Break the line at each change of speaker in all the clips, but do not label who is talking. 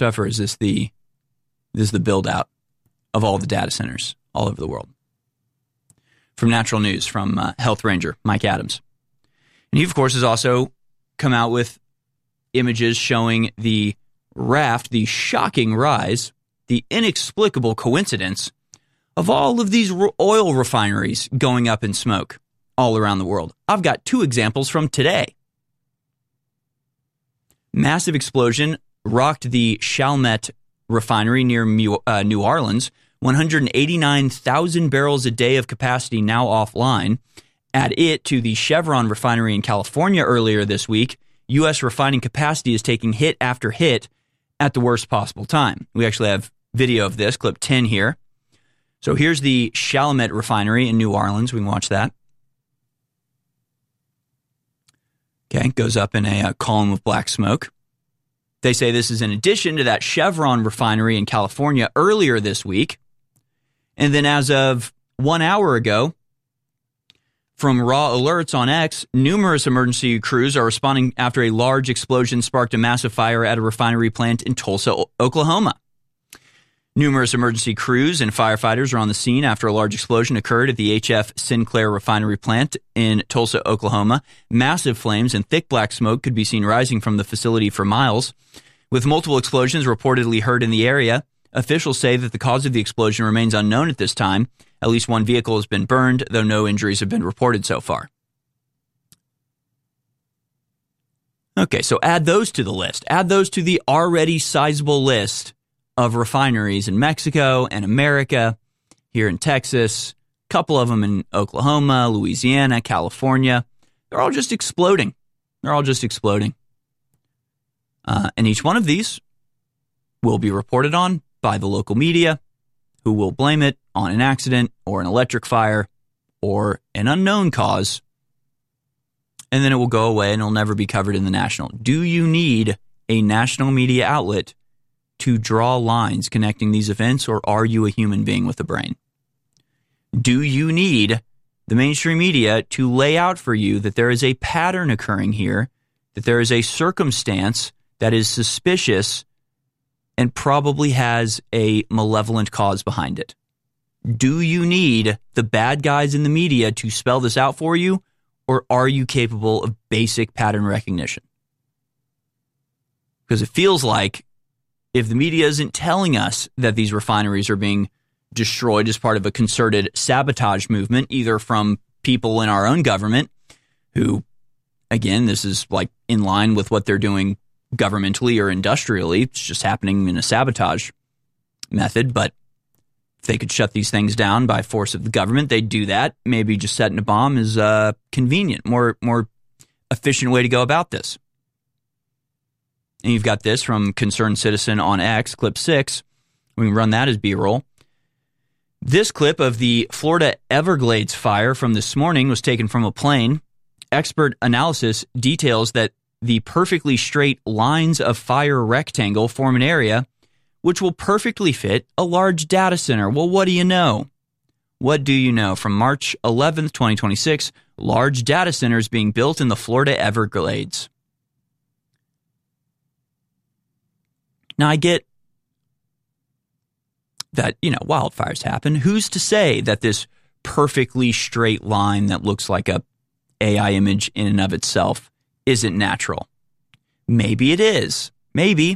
stuff, or is this the build out of all the data centers all over the world? From Natural News, from Health Ranger Mike Adams. And he, of course, has also come out with images showing the raft, the shocking rise, the inexplicable coincidence of all of these oil refineries going up in smoke all around the world. I've got 2 examples from today. Massive explosion rocked the Chalmette refinery near New Orleans. 189,000 barrels a day of capacity now offline. Add it to the Chevron refinery in California earlier this week. U.S. refining capacity is taking hit after hit at the worst possible time. We actually have video of this, clip 10 here. So here's the Chalmette refinery in New Orleans. We can watch that. Okay, goes up in a column of black smoke. They say this is in addition to that Chevron refinery in California earlier this week. And then as of 1 hour ago, from raw alerts on X, numerous emergency crews are responding after a large explosion sparked a massive fire at a refinery plant in Tulsa, Oklahoma. Numerous emergency crews and firefighters are on the scene after a large explosion occurred at the HF Sinclair refinery plant in Tulsa, Oklahoma. Massive flames and thick black smoke could be seen rising from the facility for miles. With multiple explosions reportedly heard in the area, officials say that the cause of the explosion remains unknown at this time. At least 1 vehicle has been burned, though no injuries have been reported so far. Okay, so add those to the list. Add those to the already sizable list of refineries in Mexico and America, here in Texas, a couple of them in Oklahoma, Louisiana, California. They're all just exploding. And each one of these will be reported on by the local media, who will blame it on an accident or an electric fire or an unknown cause. And then it will go away and it'll never be covered in the national. Do you need a national media outlet to draw lines connecting these events, or are you a human being with a brain? Do you need the mainstream media to lay out for you that there is a pattern occurring here, that there is a circumstance that is suspicious and probably has a malevolent cause behind it? Do you need the bad guys in the media to spell this out for you, or are you capable of basic pattern recognition? Because it feels like if the media isn't telling us that these refineries are being destroyed as part of a concerted sabotage movement, either from people in our own government who, again, this is like in line with what they're doing governmentally or industrially. It's just happening in a sabotage method. But if they could shut these things down by force of the government, they'd do that. Maybe just setting a bomb is convenient, more efficient way to go about this. And you've got this from Concerned Citizen on X, clip 6. We can run that as B-roll. This clip of the Florida Everglades fire from this morning was taken from a plane. Expert analysis details that the perfectly straight lines of fire rectangle form an area which will perfectly fit a large data center. Well, what do you know? What do you know? From March 11th, 2026, large data centers being built in the Florida Everglades. Now, I get that, wildfires happen. Who's to say that this perfectly straight line that looks like a AI image in and of itself isn't natural? Maybe it is. Maybe.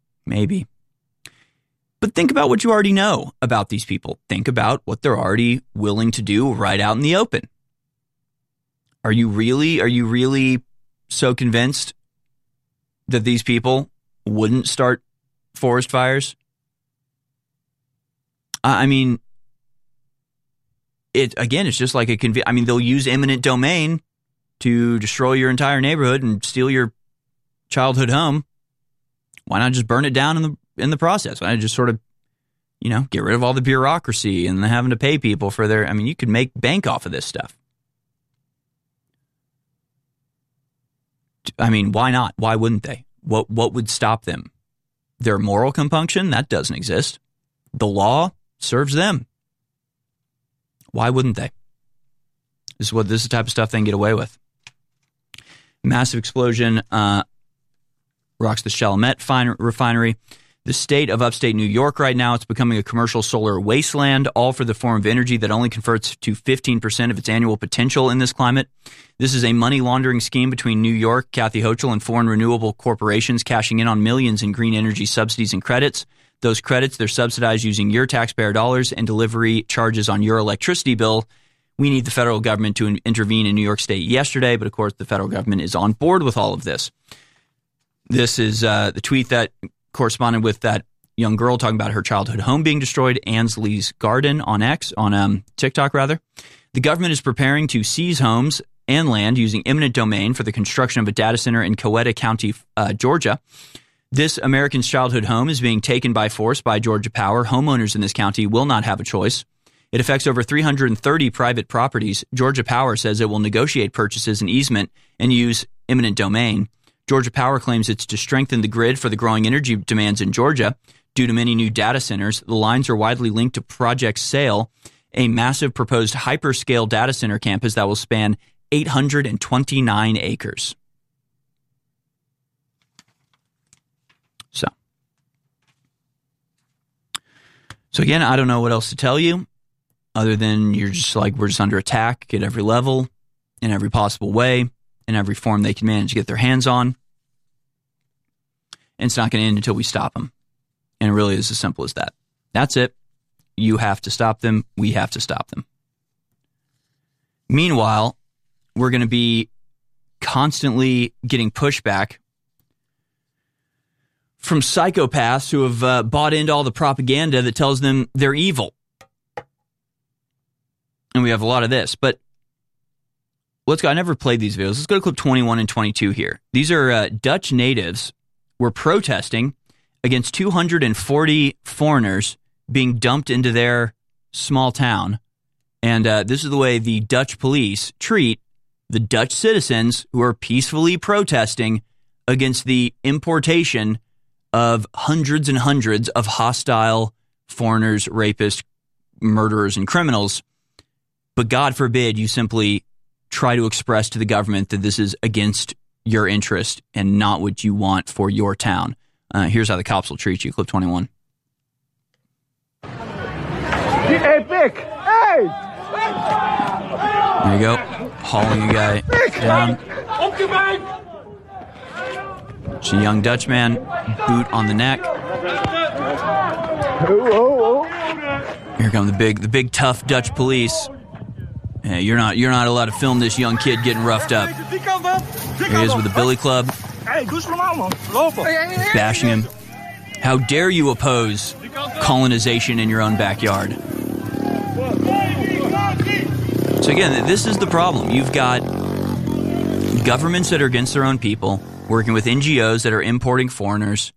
But think about what you already know about these people. Think about what they're already willing to do right out in the open. Are you really so convinced that these people wouldn't start forest fires? It's just like they'll use eminent domain to destroy your entire neighborhood and steal your childhood home. Why not just burn it down in the process? Why not just sort of, get rid of all the bureaucracy and having to pay people for their, you could make bank off of this stuff. Why not? Why wouldn't they? What would stop them? Their moral compunction? That doesn't exist. The law serves them. Why wouldn't they? This is the type of stuff they can get away with. Massive explosion rocks the Chalmette refinery. The state of upstate New York right now, it's becoming a commercial solar wasteland, all for the form of energy that only converts to 15% of its annual potential in this climate. This is a money laundering scheme between New York, Kathy Hochul, and foreign renewable corporations cashing in on millions in green energy subsidies and credits. Those credits, they're subsidized using your taxpayer dollars and delivery charges on your electricity bill. We need the federal government to intervene in New York State yesterday, but of course the federal government is on board with all of this. This is the tweet that corresponded with that young girl talking about her childhood home being destroyed, Ansley's Garden on TikTok rather. The government is preparing to seize homes and land using eminent domain for the construction of a data center in Coweta County, Georgia. This American's childhood home is being taken by force by Georgia Power. Homeowners in this county will not have a choice. It affects over 330 private properties. Georgia Power says it will negotiate purchases and easement and use eminent domain. Georgia Power claims it's to strengthen the grid for the growing energy demands in Georgia. Due to many new data centers, the lines are widely linked to Project Sail, a massive proposed hyperscale data center campus that will span 829 acres. So again, I don't know what else to tell you other than you're just like, we're just under attack at every level, in every possible way, in every form they can manage to get their hands on. And it's not going to end until we stop them. And it really is as simple as that. That's it. You have to stop them. We have to stop them. Meanwhile, we're going to be constantly getting pushback from psychopaths who have bought into all the propaganda that tells them they're evil. And we have a lot of this. But let's go. I never played these videos. Let's go to clip 21 and 22 here. These are Dutch natives were protesting against 240 foreigners being dumped into their small town. And this is the way the Dutch police treat the Dutch citizens who are peacefully protesting against the importation of hundreds and hundreds of hostile foreigners, rapists, murderers, and criminals. But God forbid you simply try to express to the government that this is against your interest and not what you want for your town. Here's how the cops will treat you. Clip 21.
Hey, Vic! Hey!
There you go. Hauling a guy down. It's a young Dutch man, boot on the neck. Here come the big tough Dutch police. Hey, you're not allowed to film this young kid getting roughed up. Here he is with the billy club. Bashing him. How dare you oppose colonization in your own backyard? So again, this is the problem. You've got governments that are against their own people, working with NGOs that are importing foreigners,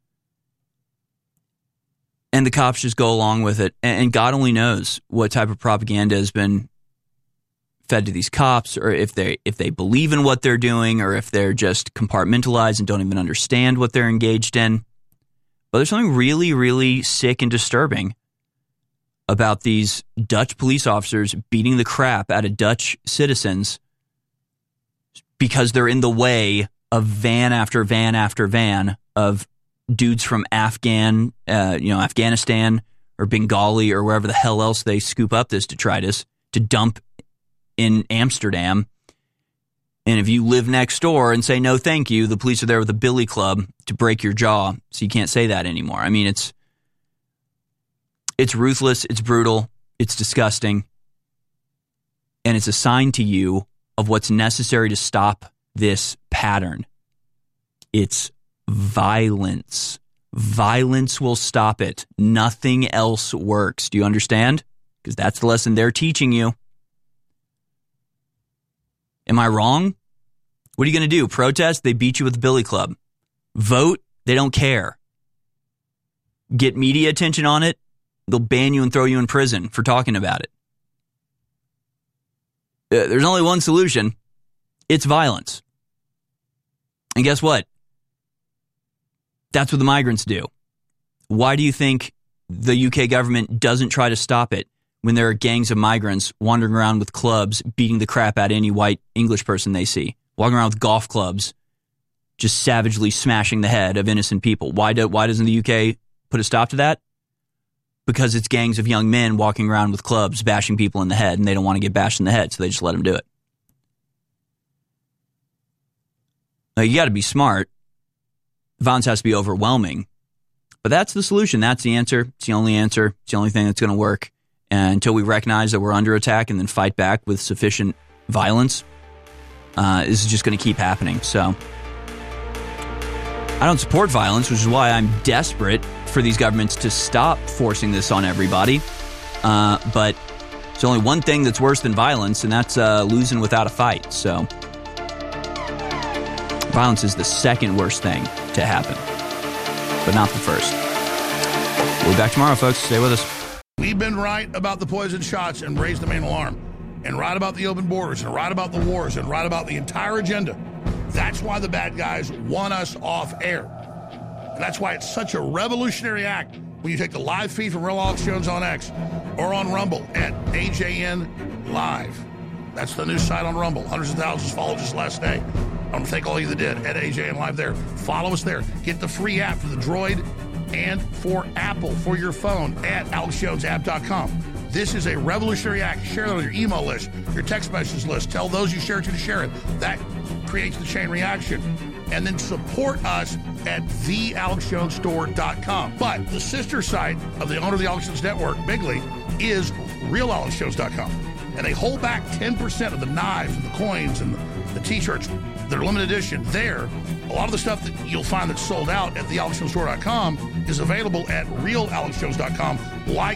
and the cops just go along with it. And God only knows what type of propaganda has been fed to these cops, or if they believe in what they're doing, or if they're just compartmentalized and don't even understand what they're engaged in. But there's something really, really sick and disturbing about these Dutch police officers beating the crap out of Dutch citizens because they're in the way of van after van after van of dudes from Afghanistan or Bengali or wherever the hell else they scoop up this detritus to dump in Amsterdam. And if you live next door and say no thank you, the police are there with a billy club to break your jaw, so you can't say that anymore. I mean, it's ruthless, it's brutal, it's disgusting, and it's a sign to you of what's necessary to stop this pattern. It's violence. Violence will stop it. Nothing else works. Do you understand? Because that's the lesson they're teaching you. Am I wrong? What are you going to do? Protest? They beat you with the billy club. Vote? They don't care. Get media attention on it? They'll ban you and throw you in prison for talking about it. There's only one solution. It's violence. And guess what? That's what the migrants do. Why do you think the UK government doesn't try to stop it when there are gangs of migrants wandering around with clubs, beating the crap out of any white English person they see, walking around with golf clubs, just savagely smashing the head of innocent people. Why doesn't the UK put a stop to that? Because it's gangs of young men walking around with clubs bashing people in the head, and they don't want to get bashed in the head, so they just let them do it. Now, you got to be smart. Violence has to be overwhelming. But that's the solution. That's the answer. It's the only answer. It's the only thing that's going to work. And until we recognize that we're under attack and then fight back with sufficient violence, this is just going to keep happening. So I don't support violence, which is why I'm desperate for these governments to stop forcing this on everybody. But there's only one thing that's worse than violence, and that's losing without a fight. So violence is the second worst thing to happen, but not the first. We'll be back tomorrow, folks. Stay with us.
We've been right about the poison shots and raised the main alarm, and right about the open borders, and right about the wars, and right about the entire agenda. That's why the bad guys want us off air. And that's why it's such a revolutionary act when you take the live feed from Real Alex Jones on X or on Rumble at AJN Live. That's the new site on Rumble. Hundreds of thousands followed just last day. I want to thank all of you that did at AJN Live there. Follow us there. Get the free app for the Droid and for Apple for your phone at AlexJonesApp.com. This is a revolutionary act. Share it on your email list, your text message list. Tell those you share it to share it. That creates the chain reaction. And then support us at thealexjonesstore.com. But the sister site of the owner of the Alex Jones Network, Bigley, is realalexjones.com. And they hold back 10% of the knives and the coins and the T-shirts that are limited edition there. A lot of the stuff that you'll find that's sold out at thealexjonesstore.com is available at realalexjones.com, like